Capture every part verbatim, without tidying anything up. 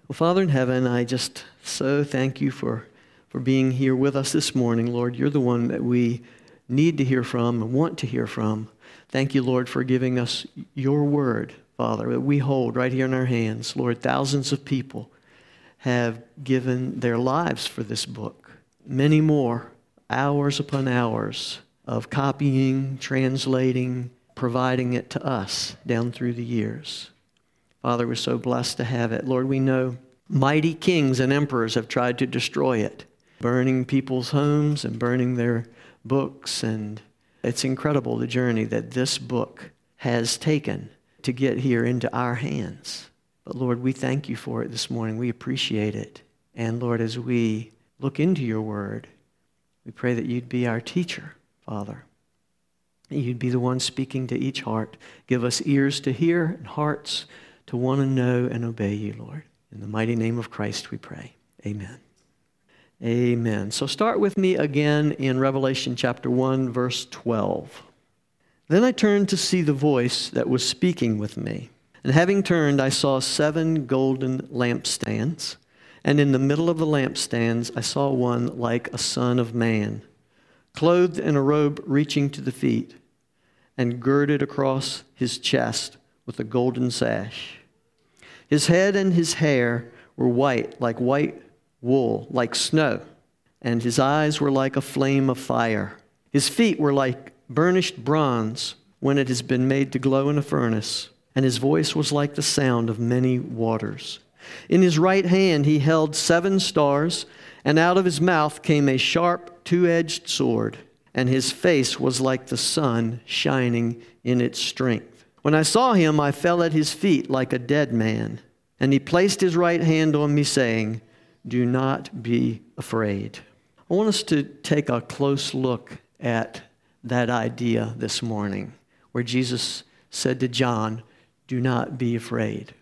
Well, Father in heaven, I just so thank you for, for being here with us this morning, Lord. You're the one that we need to hear from and want to hear from. Thank you, Lord, for giving us your word, Father, that we hold right here in our hands. Lord, thousands of people have given their lives for this book. Many more, hours upon hours of copying, translating, providing it to us down through the years. Father, we're so blessed to have it. Lord, we know mighty kings and emperors have tried to destroy it, burning people's homes and burning their books. And it's incredible the journey that this book has taken to get here into our hands. But Lord, we thank you for it this morning. We appreciate it. And Lord, as we look into your word, we pray that you'd be our teacher, Father. You'd be the one speaking to each heart. Give us ears to hear and hearts to want to know and obey you, Lord. In the mighty name of Christ we pray. Amen. Amen. So start with me again in Revelation chapter one, verse twelve. Then I turned to see the voice that was speaking with me. And having turned, I saw seven golden lampstands. And in the middle of the lampstands, I saw one like a son of man, clothed in a robe reaching to the feet, and girded across his chest with a golden sash. His head and his hair were white, like white wool, like snow, and his eyes were like a flame of fire. His feet were like burnished bronze when it has been made to glow in a furnace, and his voice was like the sound of many waters. In his right hand he held seven stars, and out of his mouth came a sharp, two-edged sword, and his face was like the sun shining in its strength. When I saw him, I fell at his feet like a dead man, and he placed his right hand on me, saying, "Do not be afraid." I want us to take a close look at that idea this morning, where Jesus said to John, "Do not be afraid."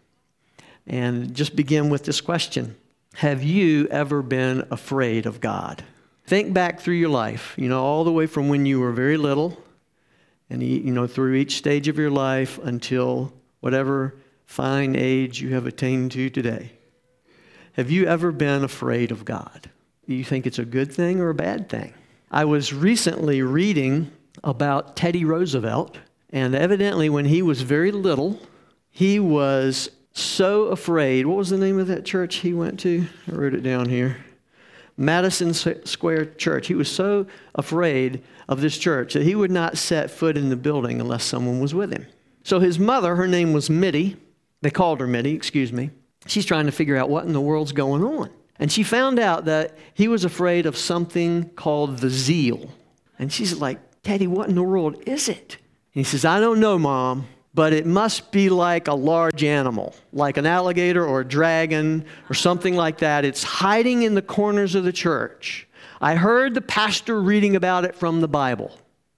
And just begin with this question. Have you ever been afraid of God? Think back through your life, you know, all the way from when you were very little, and, you know, through each stage of your life until whatever fine age you have attained to today. Have you ever been afraid of God? Do you think it's a good thing or a bad thing? I was recently reading about Teddy Roosevelt, and evidently when he was very little, he was so afraid. What was the name of that church he went to? I wrote it down here. Madison Square Church. He was so afraid of this church that he would not set foot in the building unless someone was with him. So his mother, her name was Mitty. They called her Mitty, excuse me. She's trying to figure out what in the world's going on. And she found out that he was afraid of something called the zeal. And she's like, "Teddy, what in the world is it?" And he says, "I don't know, Mom, but it must be like a large animal, like an alligator or a dragon or something like that. It's hiding in the corners of the church. I heard the pastor reading about it from the Bible."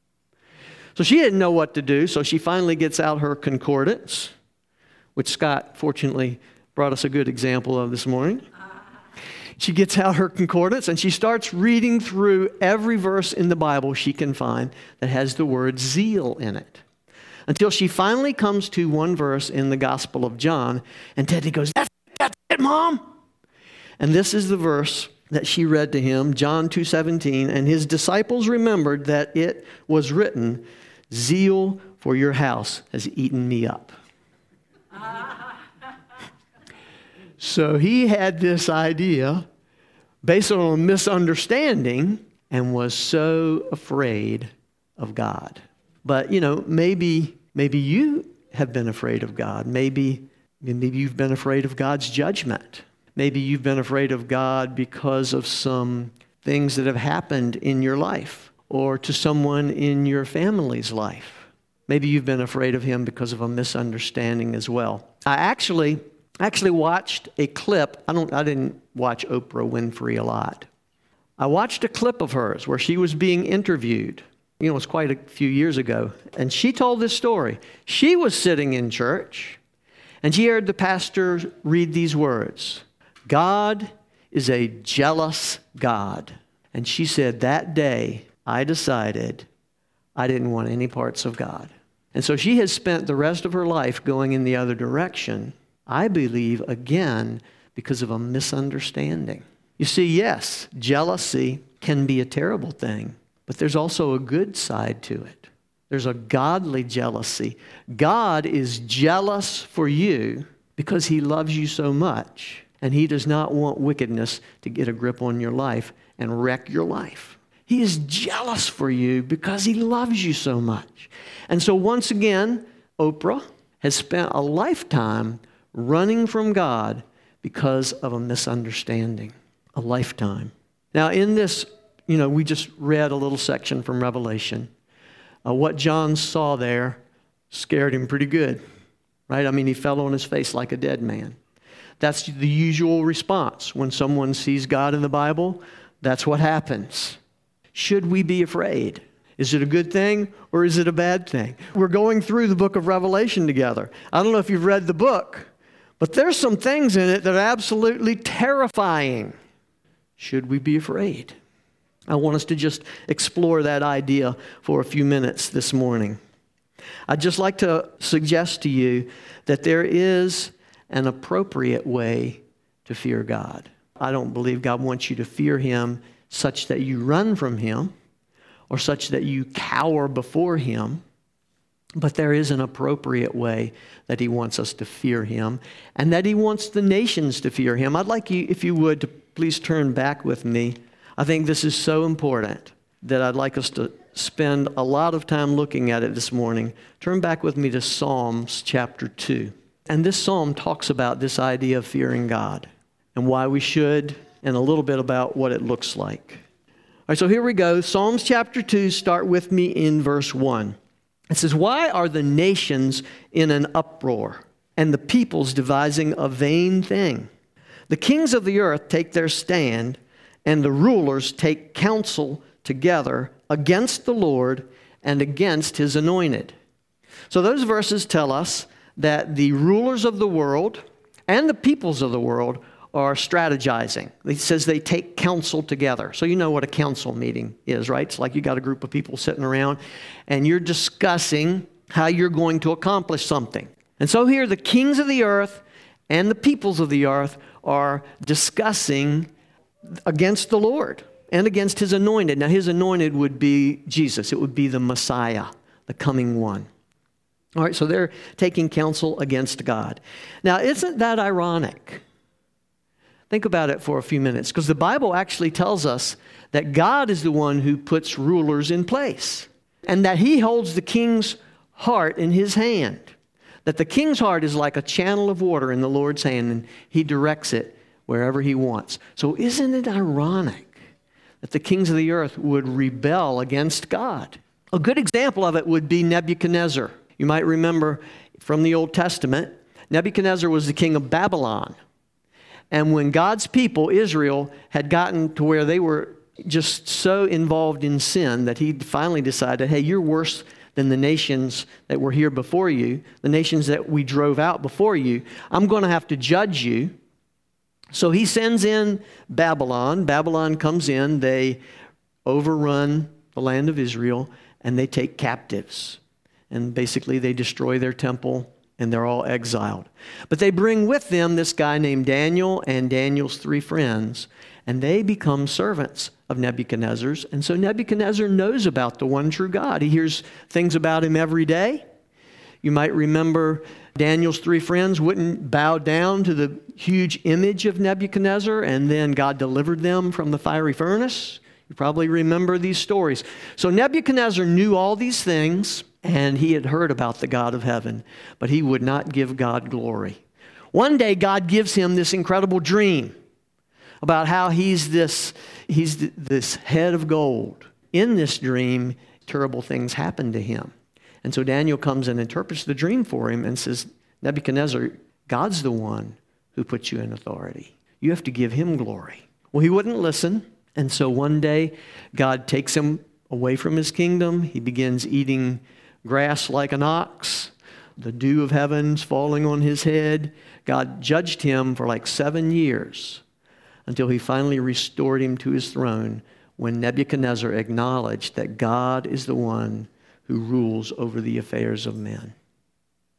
So she didn't know what to do, so she finally gets out her concordance, which Scott fortunately brought us a good example of this morning. She gets out her concordance and she starts reading through every verse in the Bible she can find that has the word zeal in it, until she finally comes to one verse in the Gospel of John, and Teddy goes, that's, that's it, Mom. And this is the verse that she read to him, John two seventeen, and his disciples remembered that it was written, "Zeal for your house has eaten me up." So he had this idea based on a misunderstanding and was so afraid of God. But, you know, maybe maybe you have been afraid of God. Maybe, maybe you've been afraid of God's judgment. Maybe you've been afraid of God because of some things that have happened in your life or to someone in your family's life. Maybe you've been afraid of him because of a misunderstanding as well. I actually actually watched a clip. I don't I didn't watch Oprah Winfrey a lot. I watched a clip of hers where she was being interviewed. You know, it was quite a few years ago. And she told this story. She was sitting in church, and she heard the pastor read these words, "God is a jealous God." And she said, that day, I decided I didn't want any parts of God. And so she has spent the rest of her life going in the other direction, I believe, again, because of a misunderstanding. You see, yes, jealousy can be a terrible thing, but there's also a good side to it. There's a godly jealousy. God is jealous for you because he loves you so much, and he does not want wickedness to get a grip on your life and wreck your life. He is jealous for you because he loves you so much. And so once again, Oprah has spent a lifetime running from God because of a misunderstanding. A lifetime. Now in this, you know, we just read a little section from Revelation. Uh, what John saw there scared him pretty good, right? I mean, he fell on his face like a dead man. That's the usual response. When someone sees God in the Bible, that's what happens. Should we be afraid? Is it a good thing or is it a bad thing? We're going through the book of Revelation together. I don't know if you've read the book, but there's some things in it that are absolutely terrifying. Should we be afraid? I want us to just explore that idea for a few minutes this morning. I'd just like to suggest to you that there is an appropriate way to fear God. I don't believe God wants you to fear him such that you run from him or such that you cower before him. But there is an appropriate way that he wants us to fear him and that he wants the nations to fear him. I'd like you, if you would, to please turn back with me. I think this is so important that I'd like us to spend a lot of time looking at it this morning. Turn back with me to Psalms chapter two. And this psalm talks about this idea of fearing God and why we should, and a little bit about what it looks like. All right, so here we go. Psalms chapter two, start with me in verse one. It says, "Why are the nations in an uproar, and the peoples devising a vain thing? The kings of the earth take their stand, and the rulers take counsel together against the Lord and against his anointed." So those verses tell us that the rulers of the world and the peoples of the world are strategizing. It says they take counsel together. So you know what a council meeting is, right? It's like you got a group of people sitting around and you're discussing how you're going to accomplish something. And so here the kings of the earth and the peoples of the earth are discussing against the Lord and against his anointed. Now his anointed would be Jesus. It would be the Messiah, the coming one. All right, so they're taking counsel against God. Now isn't that ironic? Think about it for a few minutes, because the Bible actually tells us that God is the one who puts rulers in place and that he holds the king's heart in his hand. That the king's heart is like a channel of water in the Lord's hand and he directs it wherever he wants. So isn't it ironic that the kings of the earth would rebel against God? A good example of it would be Nebuchadnezzar. You might remember from the Old Testament, Nebuchadnezzar was the king of Babylon. And when God's people, Israel, had gotten to where they were just so involved in sin that he finally decided, hey, you're worse than the nations that were here before you, the nations that we drove out before you. I'm going to have to judge you. So he sends in Babylon. Babylon comes in. They overrun the land of Israel, and they take captives. And basically they destroy their temple, and they're all exiled. But they bring with them this guy named Daniel and Daniel's three friends, and they become servants of Nebuchadnezzar's. And so Nebuchadnezzar knows about the one true God. He hears things about him every day. You might remember Daniel's three friends wouldn't bow down to the huge image of Nebuchadnezzar, and then God delivered them from the fiery furnace. You probably remember these stories. So Nebuchadnezzar knew all these things, and he had heard about the God of heaven, but he would not give God glory. One day, God gives him this incredible dream about how he's this, he's this head of gold. In this dream, terrible things happen to him. And so Daniel comes and interprets the dream for him and says, Nebuchadnezzar, God's the one who puts you in authority. You have to give him glory. Well, he wouldn't listen. And so one day, God takes him away from his kingdom. He begins eating grass like an ox, the dew of heaven's falling on his head. God judged him for like seven years until he finally restored him to his throne when Nebuchadnezzar acknowledged that God is the one who rules over the affairs of men.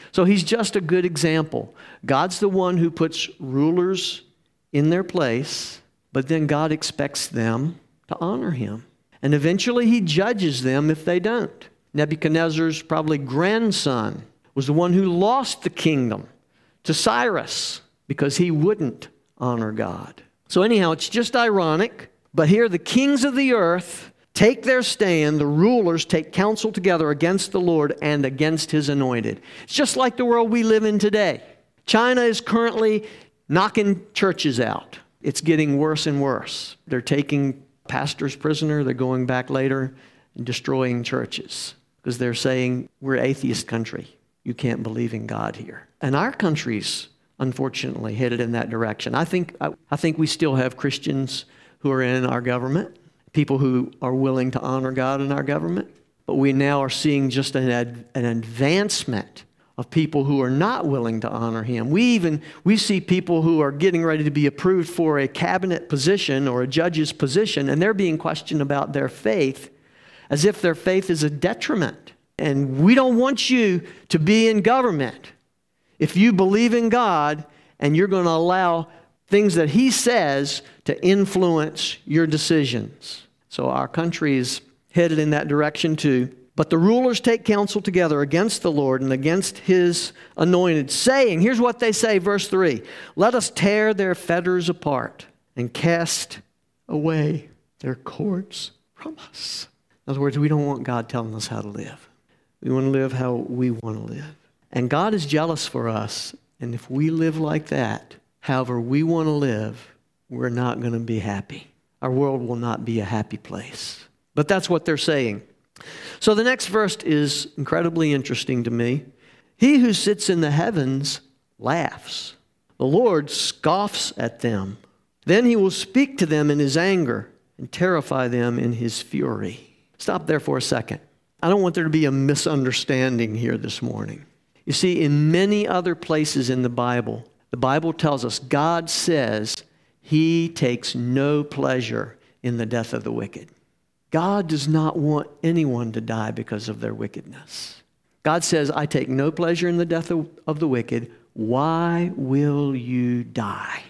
So he's just a good example. God's the one who puts rulers in their place, but then God expects them to honor him. And eventually he judges them if they don't. Nebuchadnezzar's probably grandson was the one who lost the kingdom to Cyrus because he wouldn't honor God. So anyhow, it's just ironic, but here the kings of the earth take their stand, the rulers take counsel together against the Lord and against his anointed. It's just like the world we live in today. China is currently knocking churches out. It's getting worse and worse. They're taking pastors prisoner. They're going back later and destroying churches because they're saying, we're an atheist country. You can't believe in God here. And our country's unfortunately headed in that direction. I think, I, I think we still have Christians who are in our government, people who are willing to honor God in our government. But we now are seeing just an, ad, an advancement of people who are not willing to honor him. We even, we see people who are getting ready to be approved for a cabinet position or a judge's position, and they're being questioned about their faith as if their faith is a detriment. And we don't want you to be in government if you believe in God and you're going to allow things that he says to influence your decisions. So our country is headed in that direction too. But the rulers take counsel together against the Lord and against his anointed, saying, here's what they say, verse three, let us tear their fetters apart and cast away their cords from us. In other words, we don't want God telling us how to live. We want to live how we want to live. And God is jealous for us. And if we live like that, however we want to live, we're not going to be happy. Our world will not be a happy place. But that's what they're saying. So the next verse is incredibly interesting to me. He who sits in the heavens laughs. The Lord scoffs at them. Then he will speak to them in his anger and terrify them in his fury. Stop there for a second. I don't want there to be a misunderstanding here this morning. You see, in many other places in the Bible, the Bible tells us God says he takes no pleasure in the death of the wicked. God does not want anyone to die because of their wickedness. God says, I take no pleasure in the death of, of the wicked. Why will you die?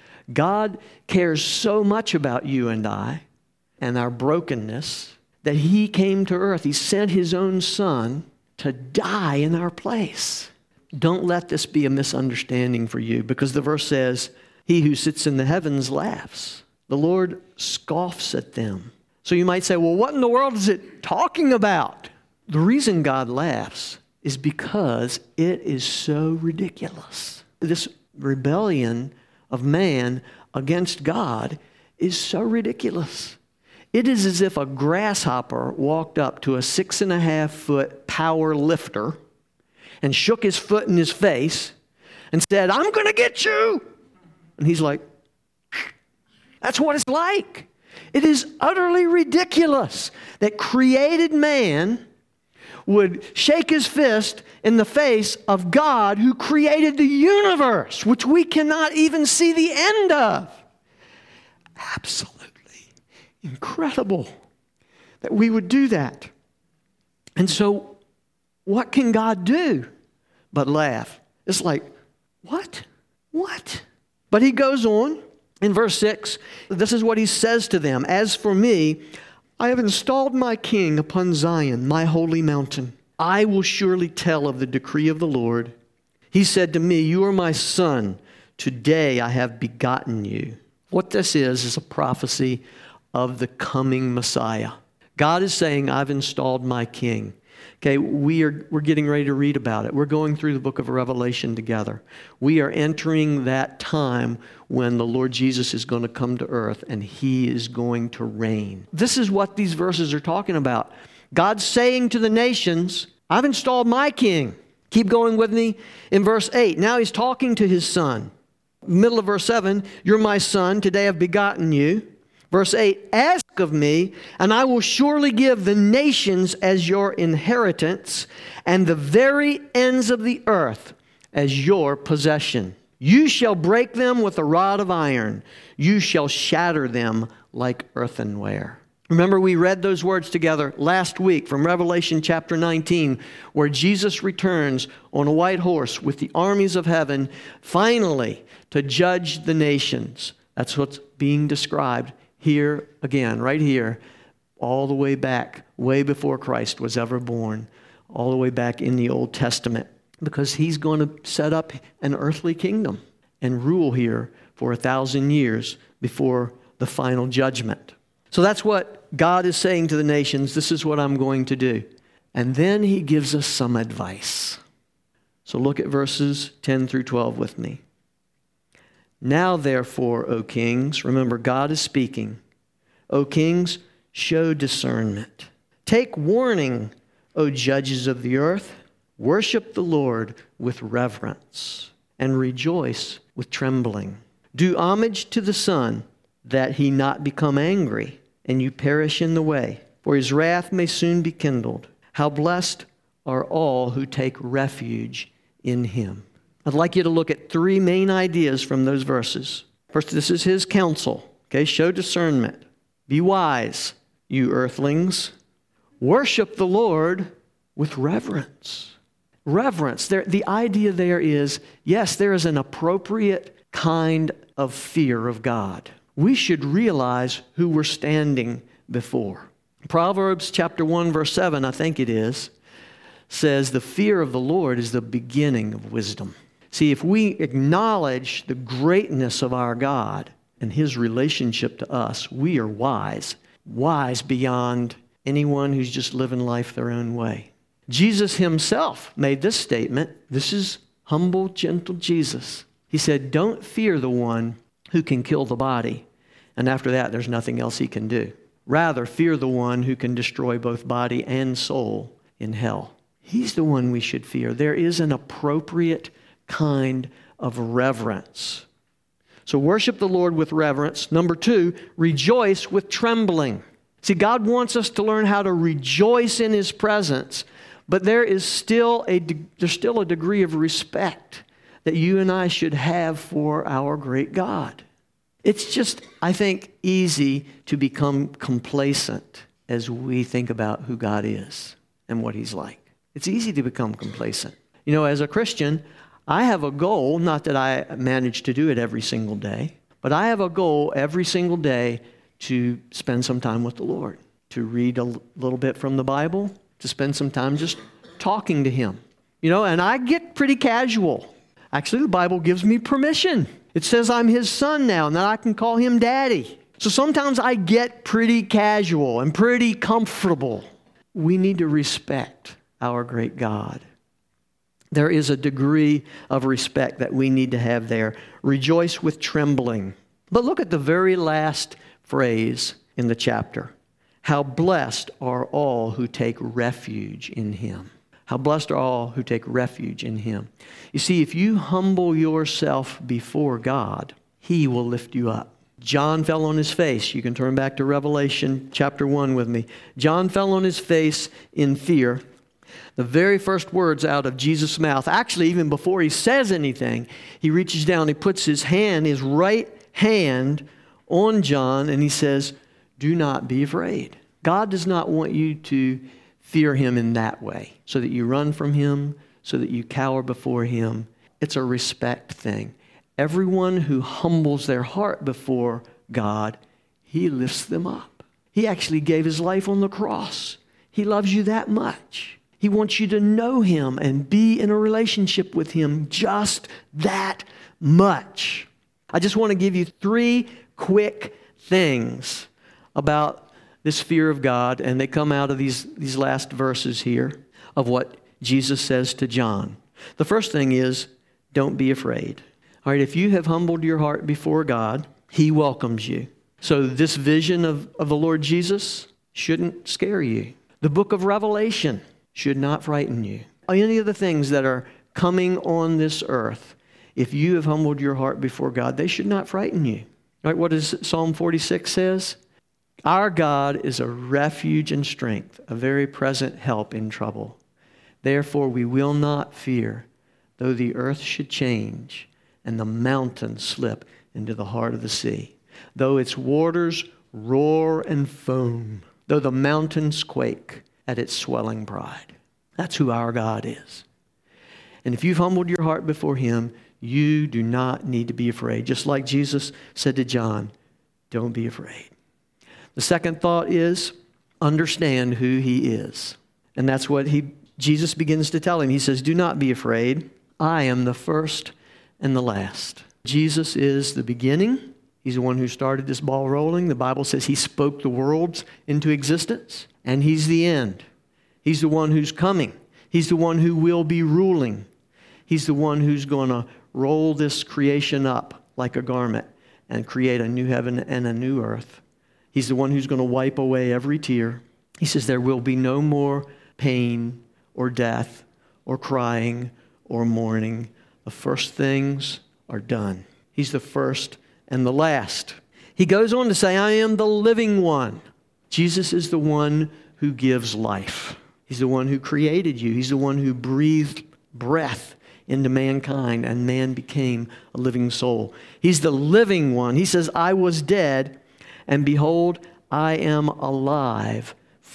God cares so much about you and I and our brokenness that he came to earth. He sent his own son to die in our place. Don't let this be a misunderstanding for you, because the verse says, he who sits in the heavens laughs. The Lord scoffs at them. So you might say, well, what in the world is it talking about? The reason God laughs is because it is so ridiculous. This rebellion of man against God is so ridiculous. It is as if a grasshopper walked up to a six and a half foot power lifter and shook his foot in his face and said, I'm going to get you. And he's like, that's what it's like. It is utterly ridiculous that created man would shake his fist in the face of God who created the universe, which we cannot even see the end of. Absolutely incredible that we would do that. And so what can God do but laugh? It's like, what? What? But he goes on in verse six. This is what he says to them. As for me, I have installed my king upon Zion, my holy mountain. I will surely tell of the decree of the Lord. He said to me, you are my son. Today I have begotten you. What this is, is a prophecy of the coming Messiah. God is saying, I've installed my king. Okay, we are, we're getting ready to read about it. We're going through the book of Revelation together. We are entering that time when the Lord Jesus is going to come to earth and he is going to reign. This is what these verses are talking about. God's saying to the nations, I've installed my king. Keep going with me in verse eight. Now he's talking to his son. Middle of verse seven, you're my son. Today I've begotten you. Verse eight, ask of me, and I will surely give the nations as your inheritance, and the very ends of the earth as your possession. You shall break them with a rod of iron. You shall shatter them like earthenware. Remember, we read those words together last week from Revelation chapter nineteen, where Jesus returns on a white horse with the armies of heaven, finally to judge the nations. That's what's being described here again, right here, all the way back, way before Christ was ever born, all the way back in the Old Testament, because he's going to set up an earthly kingdom and rule here for a thousand years before the final judgment. So that's what God is saying to the nations. This is what I'm going to do. And then he gives us some advice. So look at verses ten through twelve with me. Now therefore, O kings, remember God is speaking. O kings, show discernment. Take warning, O judges of the earth. Worship the Lord with reverence and rejoice with trembling. Do homage to the Son, that he not become angry, and you perish in the way, for his wrath may soon be kindled. How blessed are all who take refuge in him. I'd like you to look at three main ideas from those verses. First, this is his counsel. Okay, show discernment. Be wise, you earthlings. Worship the Lord with reverence. Reverence. There, the idea there is, yes, there is an appropriate kind of fear of God. We should realize who we're standing before. Proverbs chapter one, verse seven, I think it is, says, the fear of the Lord is the beginning of wisdom. See, if we acknowledge the greatness of our God and his relationship to us, we are wise. Wise beyond anyone who's just living life their own way. Jesus himself made this statement. This is humble, gentle Jesus. He said, don't fear the one who can kill the body, and after that there's nothing else he can do. Rather, fear the one who can destroy both body and soul in hell. He's the one we should fear. There is an appropriate kind of reverence. So worship the Lord with reverence. Number two, rejoice with trembling. See, God wants us to learn how to rejoice in his presence, but there is still a, there's still a degree of respect that you and I should have for our great God. It's just, I think, easy to become complacent as we think about who God is and what he's like. It's easy to become complacent. You know, as a Christian, I have a goal, not that I manage to do it every single day, but I have a goal every single day to spend some time with the Lord, to read a little bit from the Bible, to spend some time just talking to him. You know, and I get pretty casual. Actually, the Bible gives me permission. It says I'm his son now and that I can call him daddy. So sometimes I get pretty casual and pretty comfortable. We need to respect our great God. There is a degree of respect that we need to have there. Rejoice with trembling. But look at the very last phrase in the chapter. How blessed are all who take refuge in him. How blessed are all who take refuge in him. You see, if you humble yourself before God, he will lift you up. John fell on his face. You can turn back to Revelation chapter one with me. John fell on his face in fear. The very first words out of Jesus' mouth, actually even before he says anything, he reaches down, he puts his hand, his right hand on John, and he says, do not be afraid. God does not want you to fear him in that way, so that you run from him, so that you cower before him. It's a respect thing. Everyone who humbles their heart before God, he lifts them up. He actually gave his life on the cross. He loves you that much. He wants you to know him and be in a relationship with him just that much. I just want to give you three quick things about this fear of God, and they come out of these, these last verses here of what Jesus says to John. The first thing is, don't be afraid. All right, if you have humbled your heart before God, he welcomes you. So this vision of, of the Lord Jesus shouldn't scare you. The book of Revelation should not frighten you. Any of the things that are coming on this earth, if you have humbled your heart before God, they should not frighten you. All right, what does Psalm forty-six says? Our God is a refuge and strength, a very present help in trouble. Therefore we will not fear, though the earth should change and the mountains slip into the heart of the sea. Though its waters roar and foam, though the mountains quake at its swelling pride. That's who our God is. And if you've humbled your heart before him, you do not need to be afraid. Just like Jesus said to John, don't be afraid. The second thought is, understand who he is. And that's what he Jesus begins to tell him. He says, do not be afraid. I am the first and the last. Jesus is the beginning. He's the one who started this ball rolling. The Bible says he spoke the worlds into existence. And he's the end. He's the one who's coming. He's the one who will be ruling. He's the one who's going to roll this creation up like a garment and create a new heaven and a new earth. He's the one who's going to wipe away every tear. He says there will be no more pain or death or crying or mourning. The first things are done. He's the first and the last. He goes on to say, I am the living one. Jesus is the one who gives life. He's the one who created you. He's the one who breathed breath into mankind, and man became a living soul. He's the living one. He says, I was dead, and behold, I am alive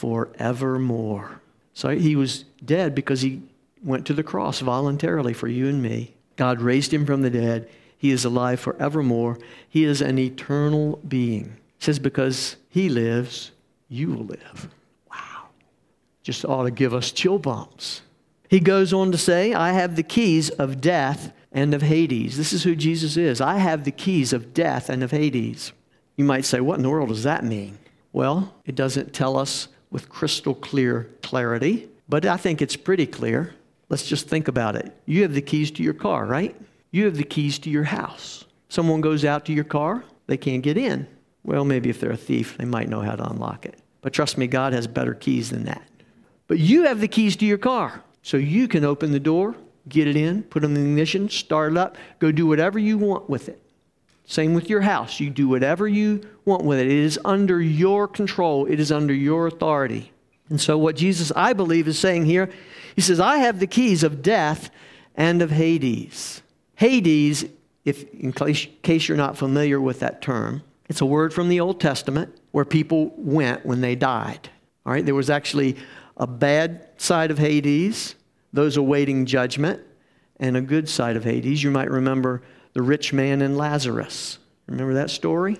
forevermore. So he was dead because he went to the cross voluntarily for you and me. God raised him from the dead. He is alive forevermore. He is an eternal being. It says, because he lives, you will live. Wow. Just ought to give us chill bumps. He goes on to say, I have the keys of death and of Hades. This is who Jesus is. I have the keys of death and of Hades. You might say, what in the world does that mean? Well, it doesn't tell us with crystal clear clarity, but I think it's pretty clear. Let's just think about it. You have the keys to your car, right? You have the keys to your house. Someone goes out to your car, they can't get in. Well, maybe if they're a thief, they might know how to unlock it. But trust me, God has better keys than that. But you have the keys to your car. So you can open the door, get it in, put it in the ignition, start it up, go do whatever you want with it. Same with your house. You do whatever you want with it. It is under your control. It is under your authority. And so what Jesus, I believe, is saying here, he says, I have the keys of death and of Hades. Hades, if in case, case you're not familiar with that term, it's a word from the Old Testament where people went when they died. All right, there was actually a bad side of Hades, those awaiting judgment, and a good side of Hades. You might remember the rich man and Lazarus. Remember that story?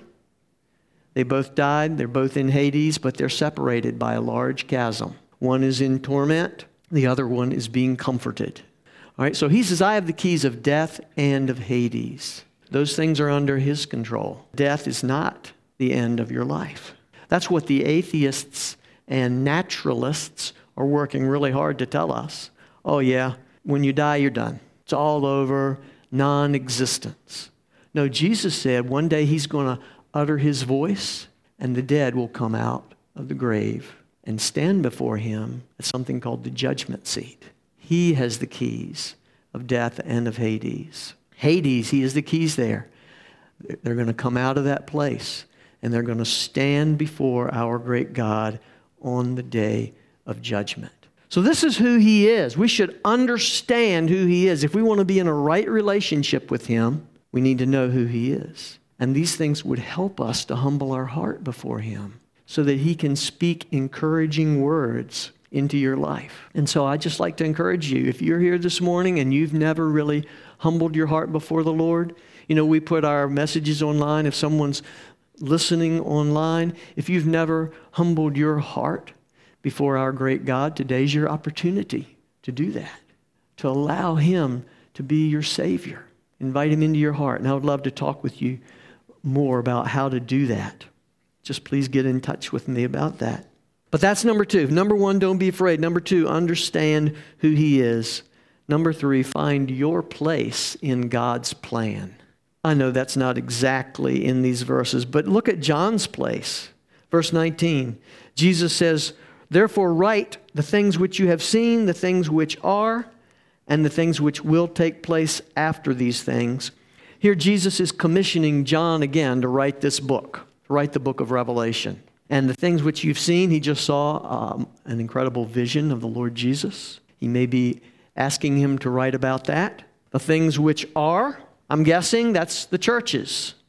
They both died. They're both in Hades, but they're separated by a large chasm. One is in torment. The other one is being comforted. All right, so he says, I have the keys of death and of Hades. Those things are under his control. Death is not the end of your life. That's what the atheists and naturalists are working really hard to tell us. Oh yeah, when you die, you're done. It's all over, non-existence. No, Jesus said one day he's going to utter his voice and the dead will come out of the grave and stand before him at something called the judgment seat. He has the keys of death and of Hades. Hades, he has the keys there. They're going to come out of that place and they're going to stand before our great God on the day of judgment. So this is who he is. We should understand who he is. If we want to be in a right relationship with him, we need to know who he is. And these things would help us to humble our heart before him so that he can speak encouraging words into your life. And so I'd just like to encourage you, if you're here this morning and you've never really humbled your heart before the Lord, you know, we put our messages online. If someone's listening online, if you've never humbled your heart before our great God, today's your opportunity to do that, to allow him to be your Savior. Invite him into your heart. And I would love to talk with you more about how to do that. Just please get in touch with me about that. But that's number two. Number one, don't be afraid. Number two, understand who he is. Number three, find your place in God's plan. I know that's not exactly in these verses, but look at John's place. Verse nineteen, Jesus says, therefore write the things which you have seen, the things which are, and the things which will take place after these things. Here Jesus is commissioning John again to write this book, to write the book of Revelation. And the things which you've seen, he just saw um, an incredible vision of the Lord Jesus. He may be asking him to write about that. The things which are, I'm guessing that's the churches,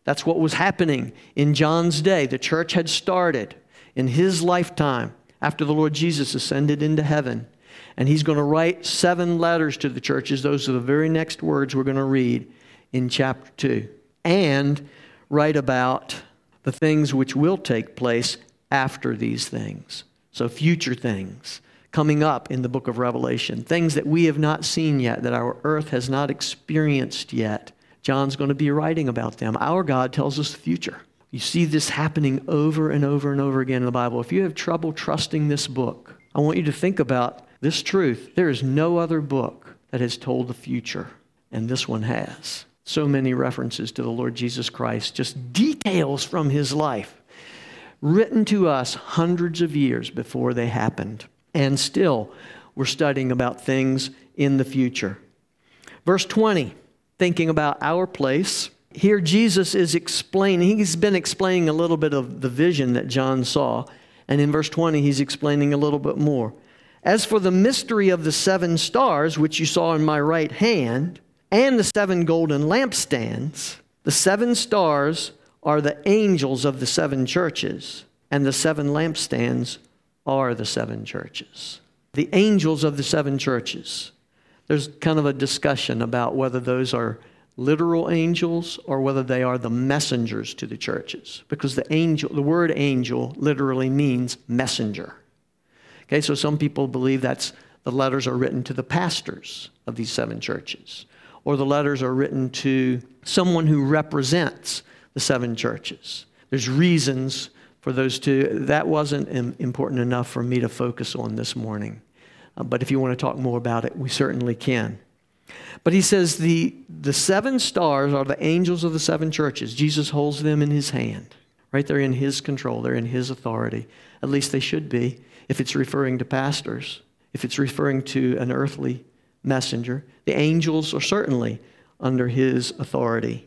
That's what was happening in John's day. The church had started in his lifetime after the Lord Jesus ascended into heaven. And he's going to write seven letters to the churches. Those are the very next words we're going to read in chapter two. And write about the things which will take place after these things. So future things coming up in the book of Revelation. Things that we have not seen yet, that our earth has not experienced yet. John's going to be writing about them. Our God tells us the future. You see this happening over and over and over again in the Bible. If you have trouble trusting this book, I want you to think about this truth. There is no other book that has told the future, and this one has. So many references to the Lord Jesus Christ, just details from his life, written to us hundreds of years before they happened. And still, we're studying about things in the future. Verse twenty, thinking about our place. Here Jesus is explaining, he's been explaining a little bit of the vision that John saw. And in verse twenty, he's explaining a little bit more. As for the mystery of the seven stars, which you saw in my right hand, and the seven golden lampstands, the seven stars are the angels of the seven churches, and the seven lampstands are the seven churches. The angels of the seven churches. There's kind of a discussion about whether those are literal angels or whether they are the messengers to the churches. Because the angel, the word angel literally means messenger. Okay, so some people believe that's the letters are written to the pastors of these seven churches, or the letters are written to someone who represents the seven churches. There's reasons for those two. That wasn't important enough for me to focus on this morning. Uh, but if you want to talk more about it, we certainly can. But he says the, the seven stars are the angels of the seven churches. Jesus holds them in his hand. Right? They're in his control. They're in his authority. At least they should be, if it's referring to pastors, if it's referring to an earthly messenger. The angels are certainly under his authority.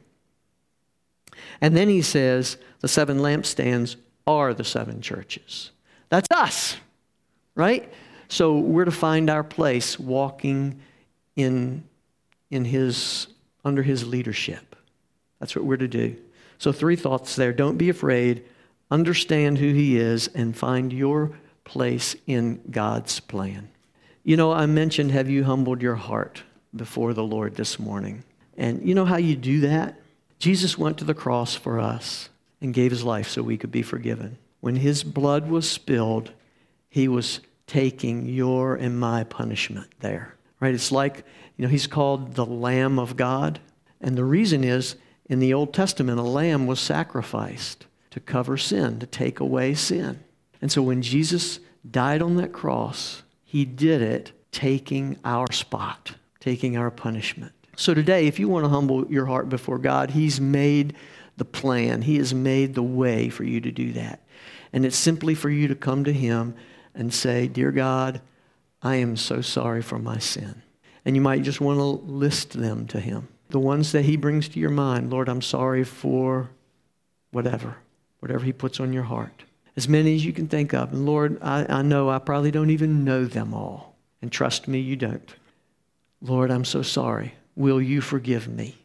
And then he says the seven lampstands are the seven churches. That's us, right? So we're to find our place walking in, in his, under his leadership. That's what we're to do. So three thoughts there. Don't be afraid. Understand who he is and find your place in God's plan. You know, I mentioned, have you humbled your heart before the Lord this morning? And you know how you do that? Jesus went to the cross for us and gave his life so we could be forgiven. When his blood was spilled, he was taking your and my punishment there. Right? It's like, you know, he's called the Lamb of God. And the reason is, in the Old Testament, a lamb was sacrificed to cover sin, to take away sin. And so when Jesus died on that cross, he did it taking our spot, taking our punishment. So today, if you want to humble your heart before God, he's made the plan. He has made the way for you to do that. And it's simply for you to come to him and say, "Dear God, I am so sorry for my sin." And you might just want to list them to him. The ones that he brings to your mind. Lord, I'm sorry for whatever, whatever he puts on your heart. As many as you can think of. And Lord, I, I know I probably don't even know them all. And trust me, you don't. Lord, I'm so sorry. Will you forgive me?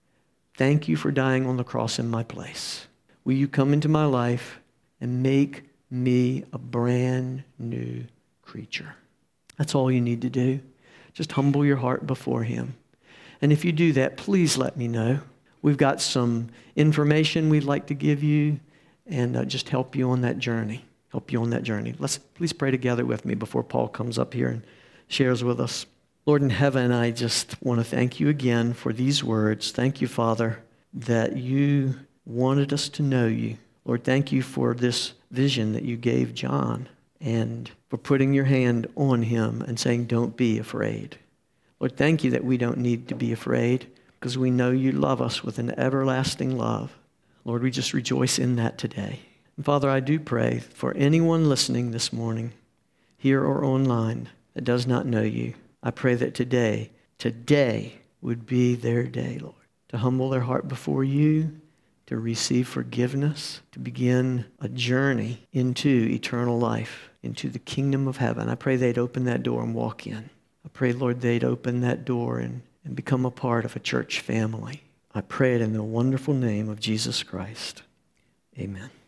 Thank you for dying on the cross in my place. Will you come into my life and make me a brand new creature? That's all you need to do. Just humble your heart before him. And if you do that, please let me know. We've got some information we'd like to give you and uh, just help you on that journey. Help you on that journey. Let's please pray together with me before Paul comes up here and shares with us. Lord in heaven, I just want to thank you again for these words. Thank you, Father, that you wanted us to know you. Lord, thank you for this vision that you gave John and for putting your hand on him and saying, "Don't be afraid." Lord, thank you that we don't need to be afraid because we know you love us with an everlasting love. Lord, we just rejoice in that today. And Father, I do pray for anyone listening this morning, here or online, that does not know you. I pray that today, today would be their day, Lord, to humble their heart before you, to receive forgiveness, to begin a journey into eternal life, into the kingdom of heaven. I pray they'd open that door and walk in. I pray, Lord, they'd open that door and, and become a part of a church family, I pray it in the wonderful name of Jesus Christ. Amen.